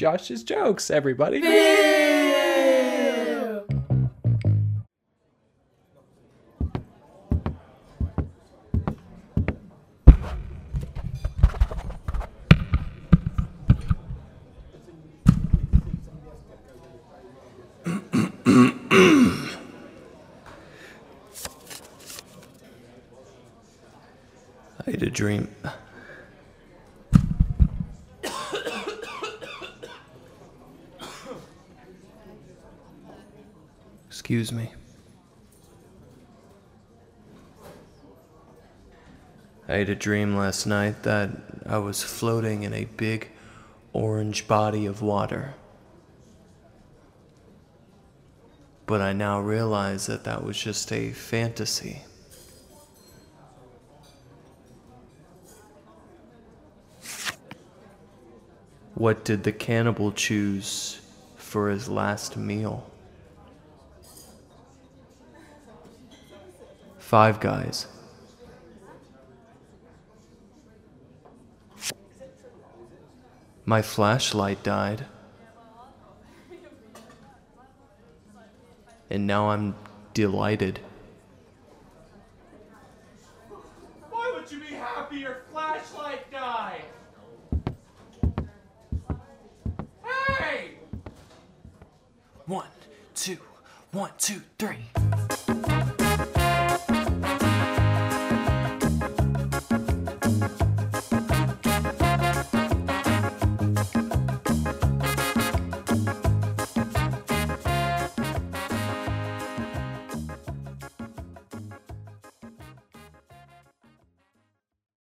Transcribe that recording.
Josh's jokes, everybody. I had a dream. Excuse me. I had a dream last night that I was floating in a big orange body of water. But I now realize that that was just a fantasy. What did the cannibal choose for his last meal? Five Guys. My flashlight died. And now I'm delighted. Why would you be happy your flashlight died? Hey! 1, 2, 1, 2, 3.